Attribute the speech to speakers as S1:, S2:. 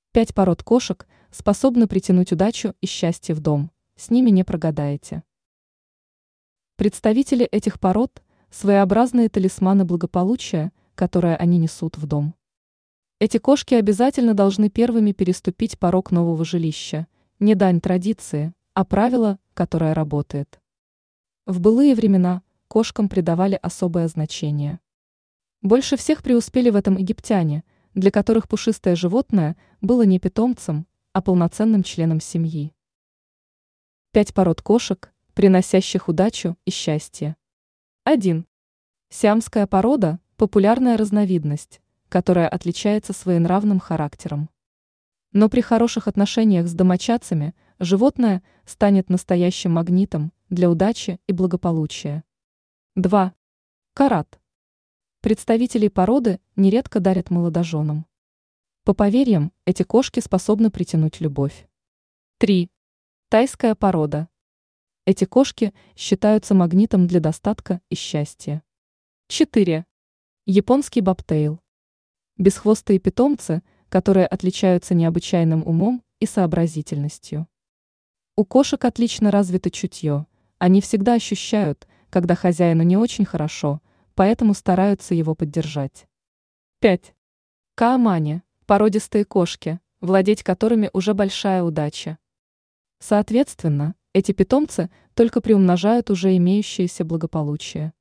S1: 5 пород кошек способны притянуть удачу и счастье в дом, с ними не прогадаете. Представители этих пород – своеобразные талисманы благополучия, которые они несут в дом. Эти кошки обязательно должны первыми переступить порог нового жилища, не дань традиции, а правило, которое работает. В былые времена кошкам придавали особое значение. Больше всех преуспели в этом египтяне, для которых пушистое животное было не питомцем, а полноценным членом семьи. 5 пород кошек, приносящих удачу и счастье. 1. Сиамская порода – популярная разновидность, которая отличается своенравным характером. Но при хороших отношениях с домочадцами животное станет настоящим магнитом для удачи и благополучия. 2. Карат. Представителей породы нередко дарят молодоженам. По поверьям, эти кошки способны притянуть любовь. 3. Тайская порода. Эти кошки считаются магнитом для достатка и счастья. 4. Японский бобтейл. Бесхвостые питомцы, которые отличаются необычайным умом и сообразительностью. У кошек отлично развито чутье, они всегда ощущают, когда хозяину не очень хорошо, поэтому стараются его поддержать. 5. Каамани – породистые кошки, владеть которыми уже большая удача. Соответственно, эти питомцы только приумножают уже имеющееся благополучие.